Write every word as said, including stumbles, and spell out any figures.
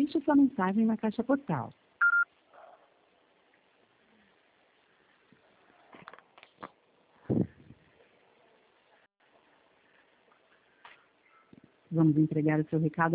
Deixe sua mensagem na caixa postal. Vamos entregar o seu recado